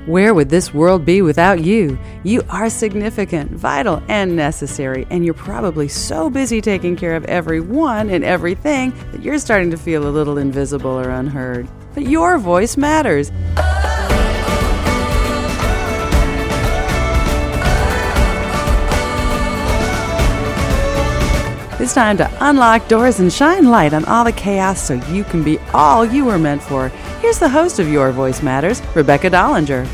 Where would this world be without you? You are significant, vital, and necessary, and you're probably so busy taking care of everyone and everything that you're starting to feel a little invisible or unheard. But your voice matters. It's time to unlock doors and shine light on all the chaos so you can be all you were meant for. Here's the host of Your Voice Matters, Rebecca Dollinger.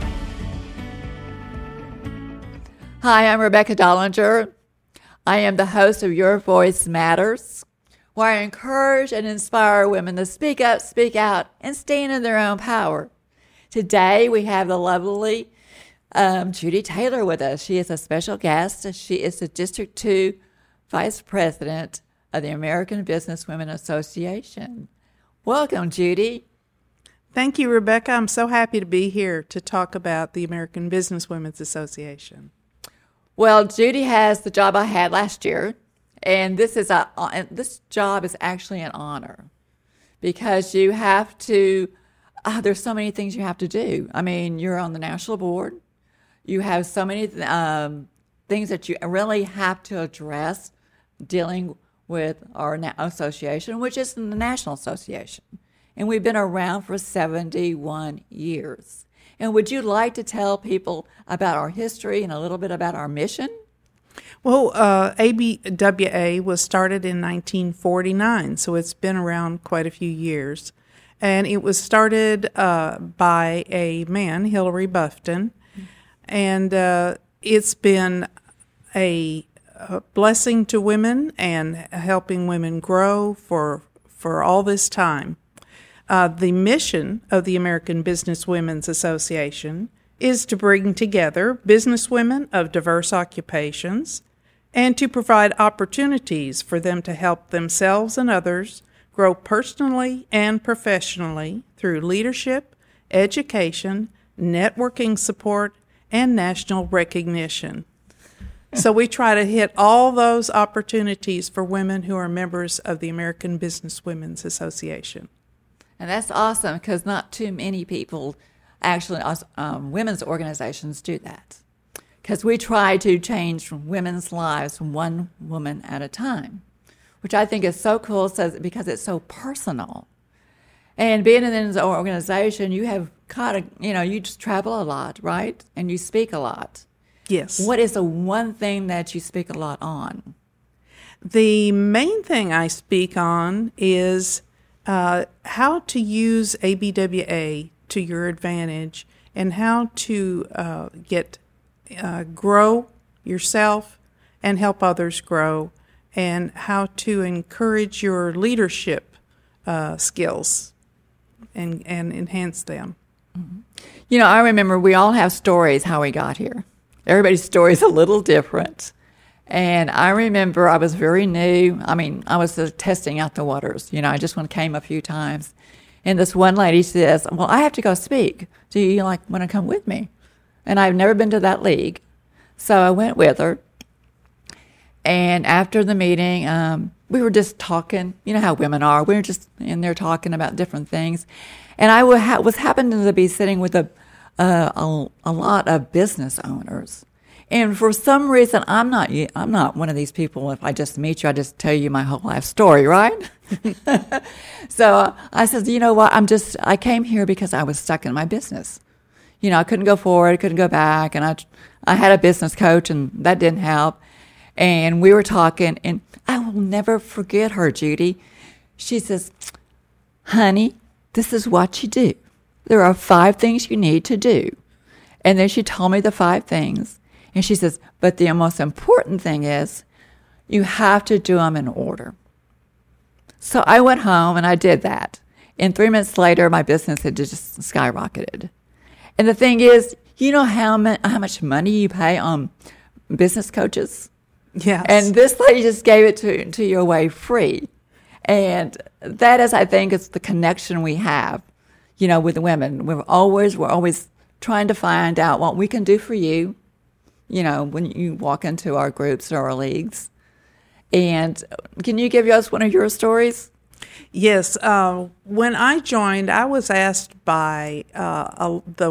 Hi, I'm Rebecca Dollinger. I am the host of Your Voice Matters, where I encourage and inspire women to speak up, speak out, and stand in their own power. Today, we have the lovely Judy Taylor with us. She is a special guest. She is the District 2 Vice President of the American Businesswomen Association. Welcome, Judy. Thank you, Rebecca. I'm so happy to be here to talk about the American Businesswomen's Association. Well, Judy has the job I had last year, and this job is actually an honor because you have to. There's so many things you have to do. I mean, you're on the national board. You have so many things that you really have to address dealing with our association, which is the National Association. And we've been around for 71 years. And would you like to tell people about our history and a little bit about our mission? Well, ABWA was started in 1949, so it's been around quite a few years. And it was started by a man, Hillary Bufton, and it's been a blessing to women and helping women grow for all this time. The mission of the American Businesswomen's Association is to bring together businesswomen of diverse occupations and to provide opportunities for them to help themselves and others grow personally and professionally through leadership, education, networking support, and national recognition. So we try to hit all those opportunities for women who are members of the American Businesswomen's Association. And that's awesome because not too many people, actually, women's organizations do that. Because we try to change women's lives one woman at a time, which I think is so cool because it's so personal. And being in an organization, you have you just travel a lot, right? And you speak a lot. Yes. What is the one thing that you speak a lot on? The main thing I speak on is how to use ABWA to your advantage and how to grow yourself and help others grow and how to encourage your leadership skills and enhance them. Mm-hmm. You know, I remember we all have stories how we got here. Everybody's story is a little different. And I remember I was very new. I mean, I was testing out the waters. You know, I just came a few times. And this one lady says, well, I have to go speak. Do you want to come with me? And I've never been to that league. So I went with her. And after the meeting, we were just talking. You know how women are. We were just in there talking about different things. And I was happening to be sitting with a lot of business owners. And for some reason, I'm not one of these people, if I just meet you, I just tell you my whole life story, right? So I said, you know what, I came here because I was stuck in my business. You know, I couldn't go forward, I couldn't go back, and I had a business coach, and that didn't help. And we were talking, and I will never forget her, Judy. She says, honey, this is what you do. There are 5 things you need to do. And then she told me the 5 things. And she says, but the most important thing is you have to do them in order. So I went home and I did that. And 3 minutes later, my business had just skyrocketed. And the thing is, you know how much money you pay on business coaches? Yes. And this lady just gave it to you away free. And that is, I think, is the connection we have, you know, with women. We're always trying to find out what we can do for you, you know, when you walk into our groups or our leagues. And can you give us one of your stories? Yes. When I joined, I was asked by the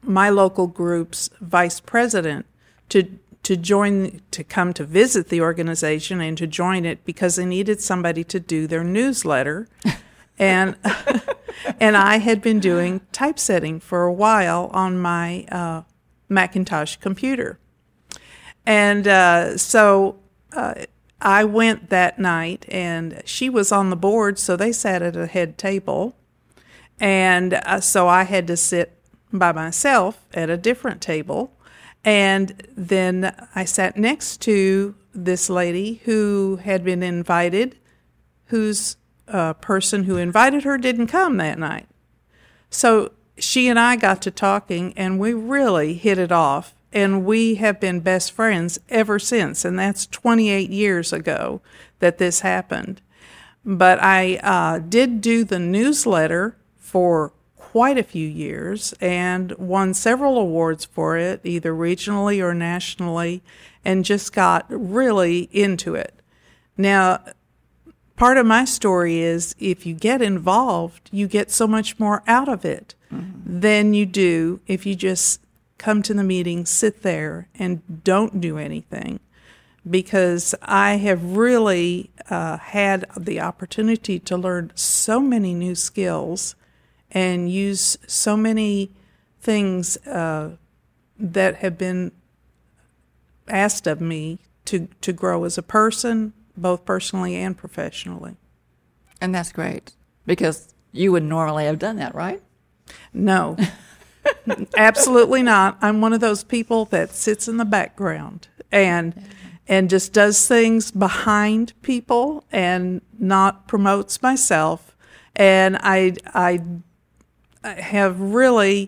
my local group's vice president to come to visit the organization and to join it because they needed somebody to do their newsletter. And and I had been doing typesetting for a while on my Macintosh computer. And so I went that night, and she was on the board, so they sat at a head table. And so I had to sit by myself at a different table. And then I sat next to this lady who had been invited, whose person who invited her didn't come that night. So she and I got to talking, and we really hit it off. And we have been best friends ever since. And that's 28 years ago that this happened. But I did do the newsletter for quite a few years and won several awards for it, either regionally or nationally, and just got really into it. Now, part of my story is if you get involved, you get so much more out of it than you do if you just come to the meeting, sit there, and don't do anything. Because I have really had the opportunity to learn so many new skills and use so many things that have been asked of me to grow as a person, both personally and professionally. And that's great, because you would normally have done that, right? No, absolutely not. I'm one of those people that sits in the background and just does things behind people and not promotes myself. And I have really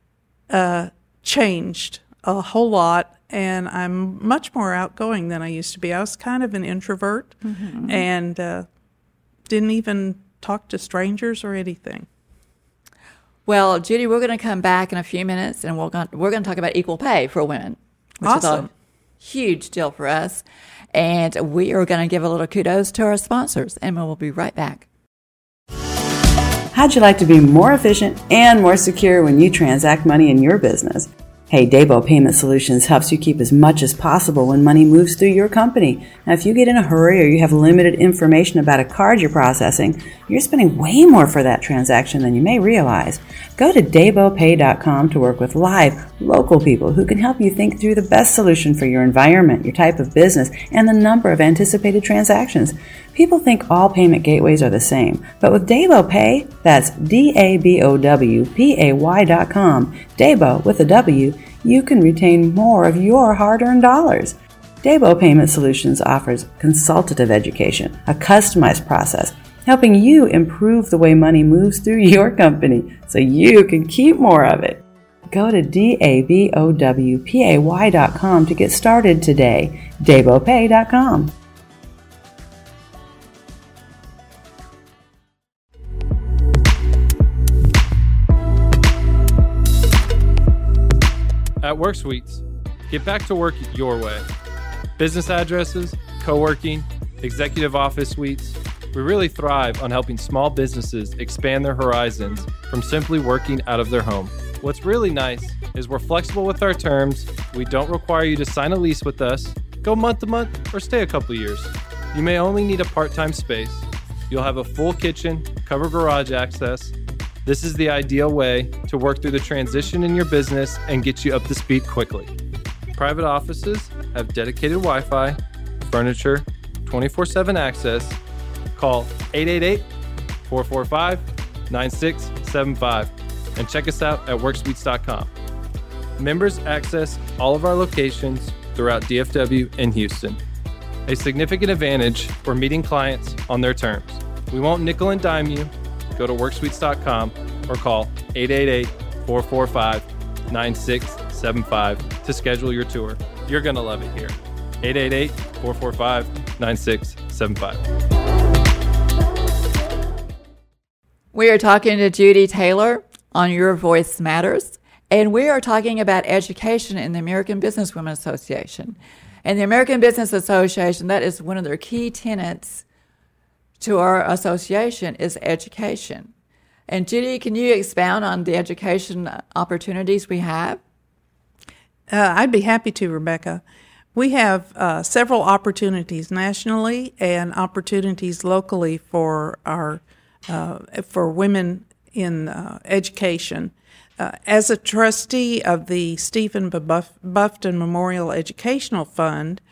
changed a whole lot, and I'm much more outgoing than I used to be. I was kind of an introvert and didn't even talk to strangers or anything. Well, Judy, we're going to come back in a few minutes, and we're going to talk about equal pay for women, which Awesome. is a huge deal for us. And we are going to give a little kudos to our sponsors, and we'll be right back. How'd you like to be more efficient and more secure when you transact money in your business? Hey, Daybo Payment Solutions helps you keep as much as possible when money moves through your company. Now, if you get in a hurry or you have limited information about a card you're processing, you're spending way more for that transaction than you may realize. Go to daybopay.com to work with live, local people who can help you think through the best solution for your environment, your type of business, and the number of anticipated transactions. People think all payment gateways are the same, but with Daybo Pay, that's DABOWPAY.com, Daybo with a W, you can retain more of your hard-earned dollars. Daybo Payment Solutions offers consultative education, a customized process, helping you improve the way money moves through your company so you can keep more of it. Go to DABOWPAY.com to get started today. DayboPay.com. At WorkSuites, get back to work your way. Business addresses, co-working, executive office suites. We really thrive on helping small businesses expand their horizons from simply working out of their home. What's really nice is we're flexible with our terms. We don't require you to sign a lease with us, go month to month, or stay a couple years. You may only need a part-time space. You'll have a full kitchen, covered garage access. This is the ideal way to work through the transition in your business and get you up to speed quickly. Private offices have dedicated Wi-Fi, furniture, 24/7 access. Call 888-445-9675 and check us out at worksuites.com. Members access all of our locations throughout DFW and Houston. A significant advantage for meeting clients on their terms. We won't nickel and dime you. Go to worksuites.com or call 888-445-9675 to schedule your tour. You're going to love it here. 888-445-9675. We are talking to Judy Taylor on Your Voice Matters, and we are talking about education in the American Businesswomen Association. And the American Business Association, that is one of their key tenets to our association, is education. And Judy, can you expound on the education opportunities we have? I'd be happy to, Rebecca. We have several opportunities nationally and opportunities locally for for women in education. As a trustee of the Stephen Buffton Memorial Educational Fund,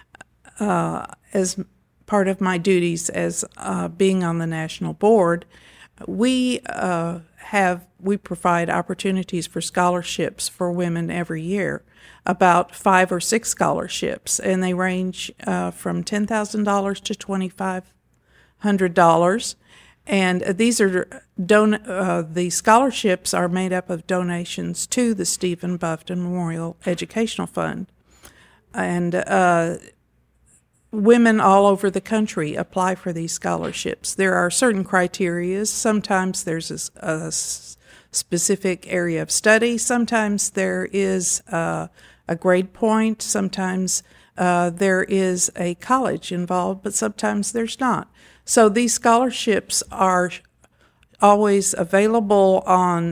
as part of my duties as being on the national board, we provide opportunities for scholarships for women every year, about 5 or 6 scholarships, and they range from $10,000 to $2,500. And these are the scholarships are made up of donations to the Stephen Buffton Memorial Educational Fund, and women all over the country apply for these scholarships. There are certain criteria. Sometimes there's a specific area of study. Sometimes there is a grade point. Sometimes there is a college involved, but sometimes there's not. So these scholarships are always available on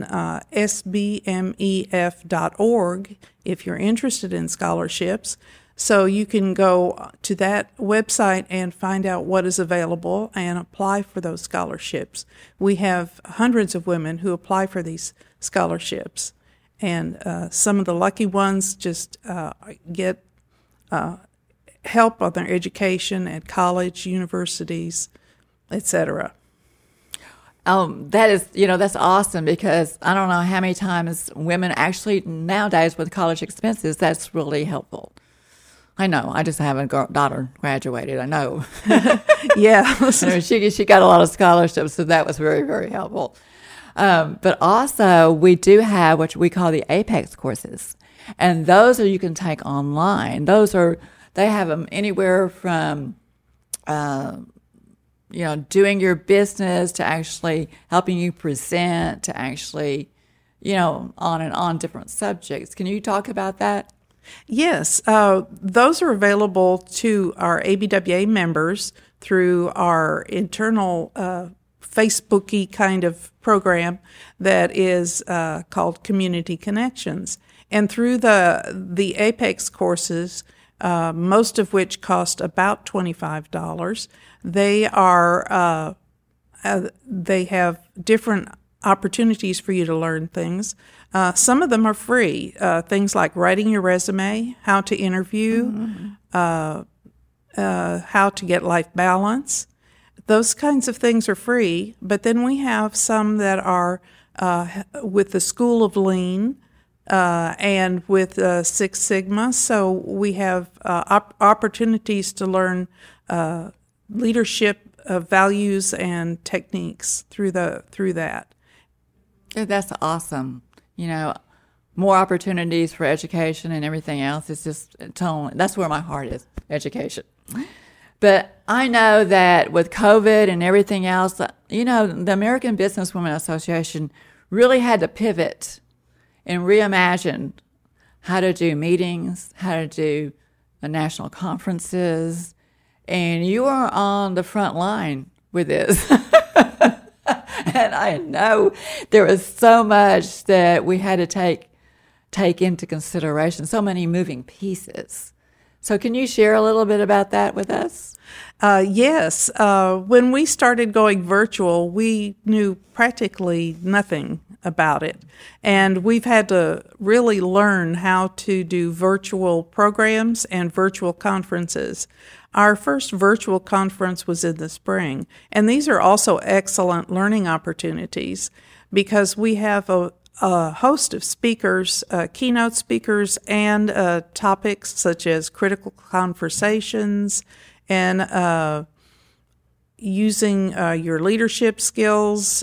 sbmef.org if you're interested in scholarships. So you can go to that website and find out what is available and apply for those scholarships. We have hundreds of women who apply for these scholarships, and some of the lucky ones just get help on their education at college, universities, etc. That is, that's awesome, because I don't know how many times women actually nowadays with college expenses, that's really helpful. I know. I just have a daughter graduated. I know. Yeah. She got a lot of scholarships, so that was very, very helpful. But also, we do have what we call the Apex courses, and those you can take online. They have them anywhere from, doing your business to actually helping you present to actually, on and on different subjects. Can you talk about that? Yes, those are available to our ABWA members through our internal Facebooky kind of program that is called Community Connections. And through the Apex courses, most of which cost about $25, they have different opportunities for you to learn things. Some of them are free, things like writing your resume, how to interview, how to get life balance. Those kinds of things are free, but then we have some that are with the School of Lean and with Six Sigma. So we have opportunities to learn leadership values and techniques through that. That's awesome. More opportunities for education and everything else. It's just totally, that's where my heart is, education. But I know that with COVID and everything else, the American Businesswomen Association really had to pivot and reimagine how to do meetings, how to do national conferences, and you are on the front line with this. And I know there was so much that we had to take into consideration, so many moving pieces. So can you share a little bit about that with us? Yes. When we started going virtual, we knew practically nothing about it. And we've had to really learn how to do virtual programs and virtual conferences. Our first virtual conference was in the spring, and these are also excellent learning opportunities because we have a host of speakers, keynote speakers, and topics such as critical conversations and using your leadership skills,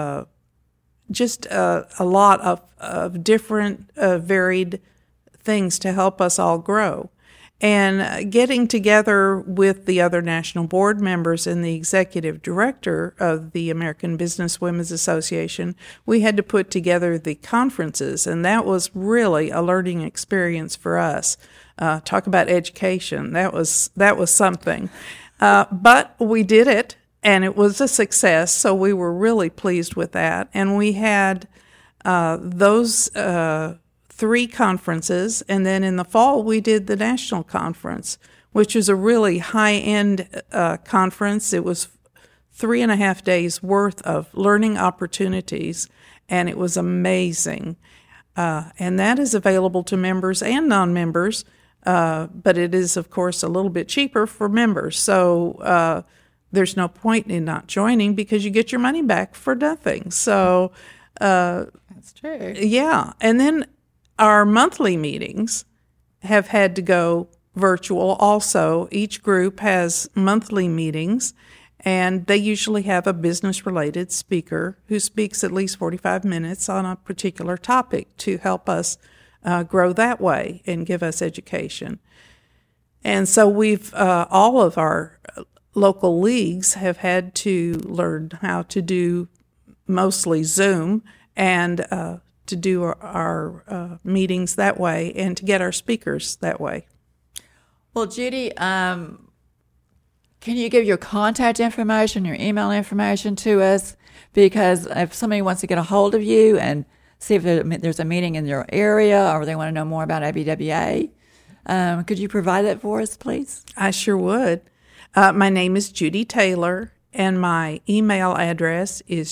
just a lot of different varied things to help us all grow. And getting together with the other national board members and the executive director of the American Businesswomen's Association, we had to put together the conferences, and that was really a learning experience for us. Talk about education. That was something. But we did it, and it was a success, so we were really pleased with that. And we had those 3 conferences, and then in the fall we did the national conference, which was a really high-end conference. It was 3.5 days worth of learning opportunities, and it was amazing. And that is available to members and non-members, but it is, of course, a little bit cheaper for members. So there's no point in not joining because you get your money back for nothing. So That's true. yeah. And then our monthly meetings have had to go virtual also. Each group has monthly meetings, and they usually have a business-related speaker who speaks at least 45 minutes on a particular topic to help us grow that way and give us education. And so we've all of our local leagues have had to learn how to do mostly Zoom and to do our meetings that way and to get our speakers that way. Well, Judy, can you give your contact information, your email information to us? Because if somebody wants to get a hold of you and see if there's a meeting in your area or they want to know more about ABWA, could you provide that for us, please? I sure would. My name is Judy Taylor, and my email address is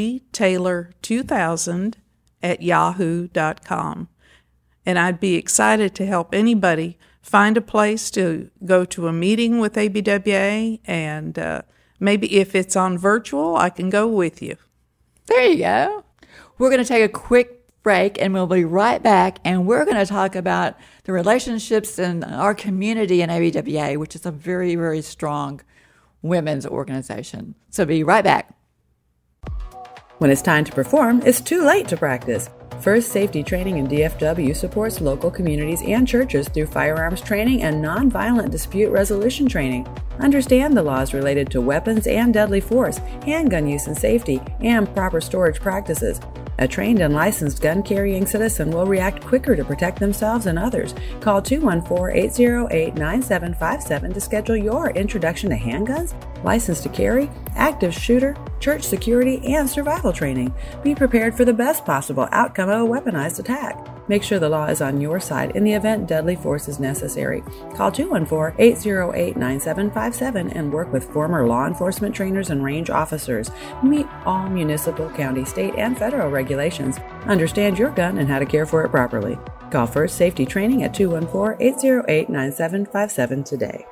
judytaylor2000@yahoo.com. And I'd be excited to help anybody find a place to go to a meeting with ABWA, and maybe if it's on virtual, I can go with you. There you go. We're going to take a quick break, and we'll be right back, and we're going to talk about the relationships in our community in ABWA, which is a very, very strong women's organization. So be right back. When it's time to perform, it's too late to practice. First Safety Training in DFW supports local communities and churches through firearms training and nonviolent dispute resolution training. Understand the laws related to weapons and deadly force, handgun use and safety, and proper storage practices. A trained and licensed gun-carrying citizen will react quicker to protect themselves and others. Call 214-808-9757 to schedule your introduction to handguns, license to carry, active shooter, church security, and survival training. Be prepared for the best possible outcome of a weaponized attack. Make sure the law is on your side in the event deadly force is necessary. Call 214-808-9757 and work with former law enforcement trainers and range officers. Meet all municipal, county, state, and federal regulations. Understand your gun and how to care for it properly. Call First Safety Training at 214-808-9757 today.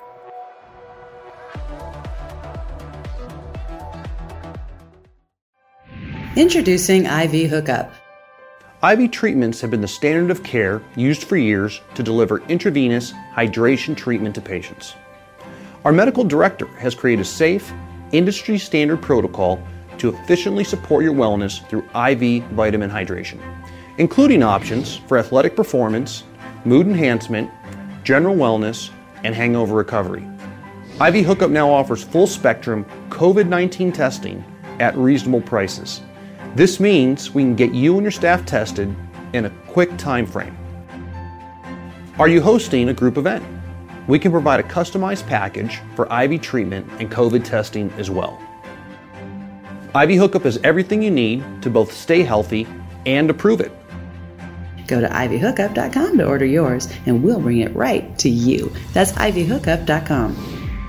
Introducing IV Hookup. IV treatments have been the standard of care used for years to deliver intravenous hydration treatment to patients. Our medical director has created a safe, industry-standard protocol to efficiently support your wellness through IV vitamin hydration, including options for athletic performance, mood enhancement, general wellness, and hangover recovery. IV Hookup now offers full-spectrum COVID-19 testing at reasonable prices. This means we can get you and your staff tested in a quick time frame. Are you hosting a group event? We can provide a customized package for IV treatment and COVID testing as well. IV Hookup is everything you need to both stay healthy and to prove it. Go to ivhookup.com to order yours, and we'll bring it right to you. That's ivhookup.com.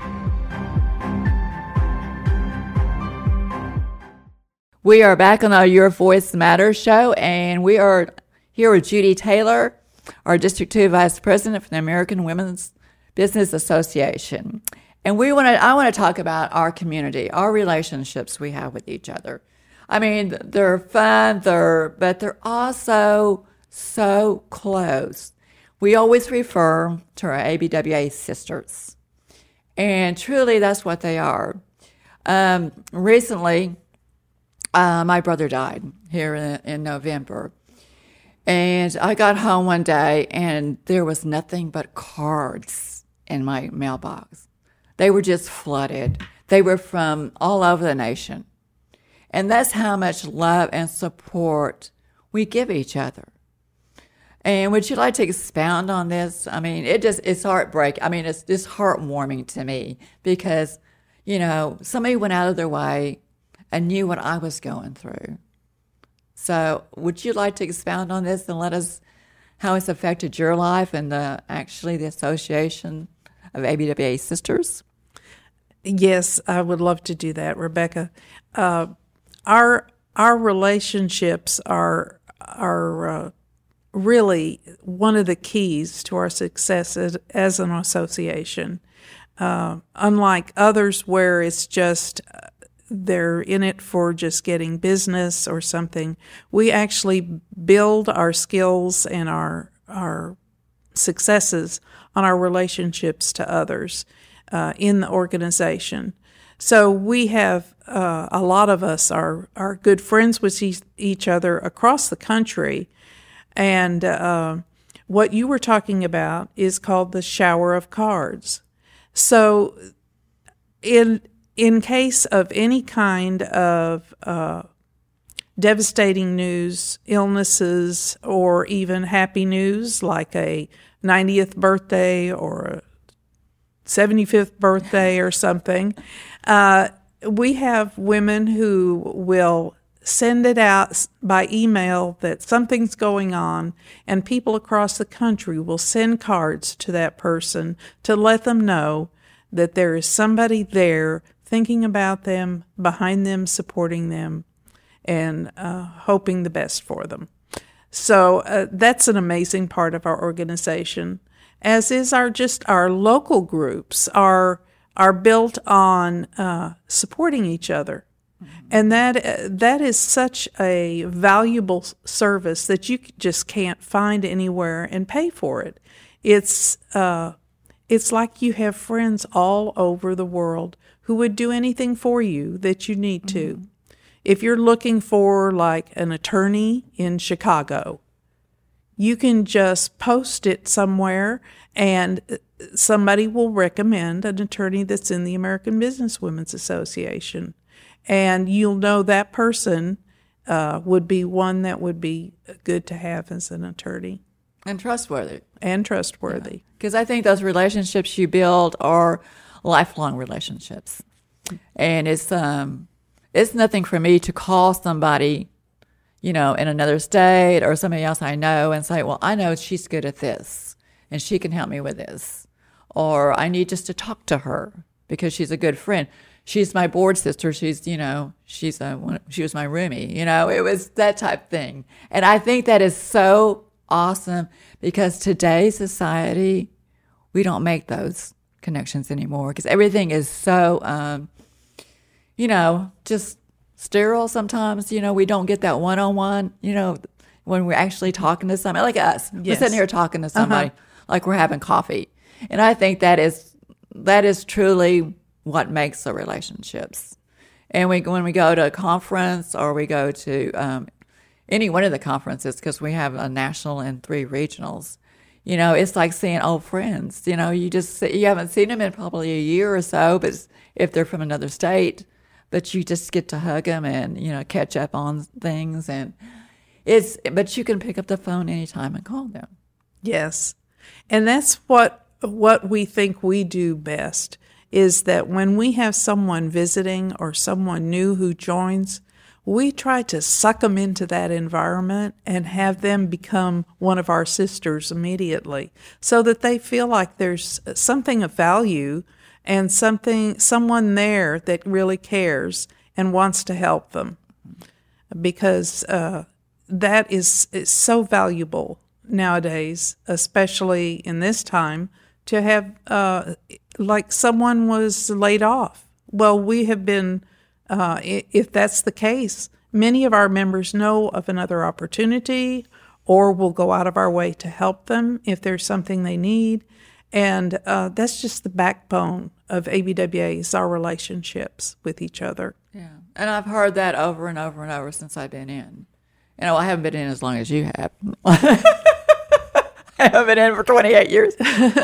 We are back on our Your Voice Matters show, and we are here with Judy Taylor, our District 2 Vice President for the American Women's Business Association. And I want to talk about our community, our relationships we have with each other. I mean, they're fun, but they're also so close. We always refer to our ABWA sisters, and truly that's what they are. Recently, my brother died here in November. And I got home one day and there was nothing but cards in my mailbox. They were just flooded. They were from all over the nation. And that's how much love and support we give each other. And would you like to expound on this? I mean, it's heartbreaking. I mean, it's just heartwarming to me because, somebody went out of their way and knew what I was going through. So would you like to expound on this and let us how it's affected your life and the Association of ABWA Sisters? Yes, I would love to do that, Rebecca. Our relationships are really one of the keys to our success as an association. Unlike others where it's just they're in it for just getting business or something, we actually build our skills and our successes on our relationships to others in the organization. So we have a lot of us are good friends with each other across the country, and what you were talking about is called the shower of cards. So in case of any kind of devastating news, illnesses, or even happy news like a 90th birthday or a 75th birthday or something, we have women who will send it out by email that something's going on, and people across the country will send cards to that person to let them know that there is somebody there thinking about them, behind them, supporting them, and hoping the best for them. So that's an amazing part of our organization, as is our local groups are built on supporting each other. Mm-hmm. And that is such a valuable service that you just can't find anywhere and pay for it. It's like you have friends all over the world who would do anything for you that you need to. Mm-hmm. If you're looking for like an attorney in Chicago, you can just post it somewhere and somebody will recommend an attorney that's in the American Businesswomen's Association. And you'll know that person would be one that would be good to have as an attorney. And trustworthy. Because I think those relationships you build are lifelong relationships. And it's nothing for me to call somebody, in another state or somebody else I know and say, well, I know she's good at this and she can help me with this. Or I need just to talk to her because she's a good friend. She's my board sister. She was my roomie. It was that type thing. And I think that is so awesome because today's society, we don't make those connections anymore because everything is so, just sterile sometimes. We don't get that one-on-one, when we're actually talking to somebody like us. Yes. We're sitting here talking to somebody like we're having coffee. And I think that is truly what makes the relationships. And when we go to a conference or we go to any one of the conferences, because we have a national and 3 regionals, it's like seeing old friends. You haven't seen them in probably a year or so, but if they're from another state, but you just get to hug them and, catch up on things. But you can pick up the phone anytime and call them. Yes. And that's what we think we do best, is that when we have someone visiting or someone new who joins, we try to suck them into that environment and have them become one of our sisters immediately so that they feel like there's something of value and someone there that really cares and wants to help them, because that is so valuable nowadays, especially in this time, to have like someone was laid off. Well, we have been, if that's the case, many of our members know of another opportunity or will go out of our way to help them if there's something they need. And that's just the backbone of ABWA, is our relationships with each other. Yeah, and I've heard that over and over and over since I've been in. I haven't been in as long as you have. I haven't been in for 28 years.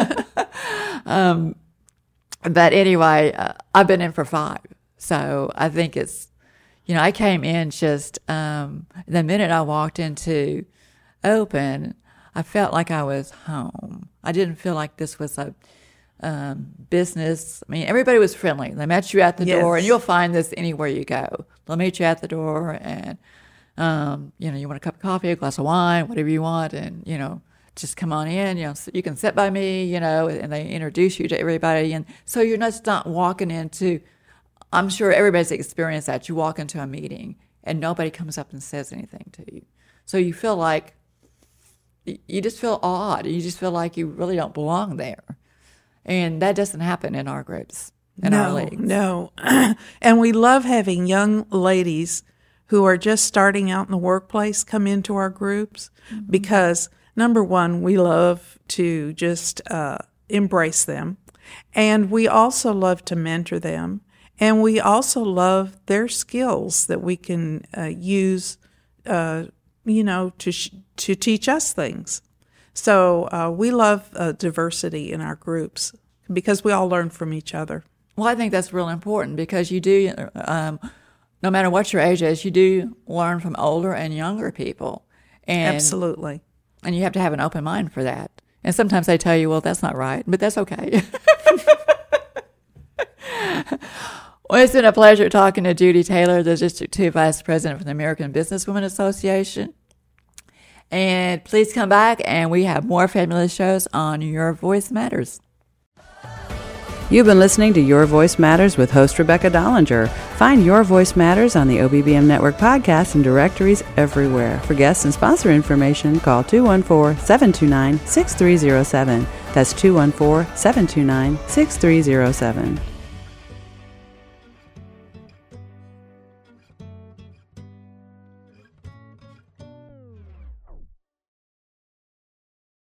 But anyway, I've been in for 5. So I think it's, I came in just, the minute I walked into Open, I felt like I was home. I didn't feel like this was a business. I mean, everybody was friendly. They met you at the door, and you'll find this anywhere you go. They'll meet you at the door, and you want a cup of coffee, a glass of wine, whatever you want, and just come on in. You can sit by me, and they introduce you to everybody, and so you're just not walking into. I'm sure everybody's experienced that. You walk into a meeting and nobody comes up and says anything to you, so you feel like you just feel odd. You just feel like you really don't belong there. And that doesn't happen in our groups, in our leagues. No. And we love having young ladies who are just starting out in the workplace come into our groups because, number one, we love to just embrace them. And we also love to mentor them. And we also love their skills that we can use, to teach us things. So we love diversity in our groups because we all learn from each other. Well, I think that's real important because you do, no matter what your age is, you do learn from older and younger people. And, absolutely. And you have to have an open mind for that. And sometimes they tell you, well, that's not right, but that's okay. Well, it's been a pleasure talking to Judy Taylor, the District 2 Vice President for the American Businesswomen Association. And please come back, and we have more fabulous shows on Your Voice Matters. You've been listening to Your Voice Matters with host Rebecca Dollinger. Find Your Voice Matters on the OBBM Network podcast and directories everywhere. For guests and sponsor information, call 214-729-6307. That's 214-729-6307.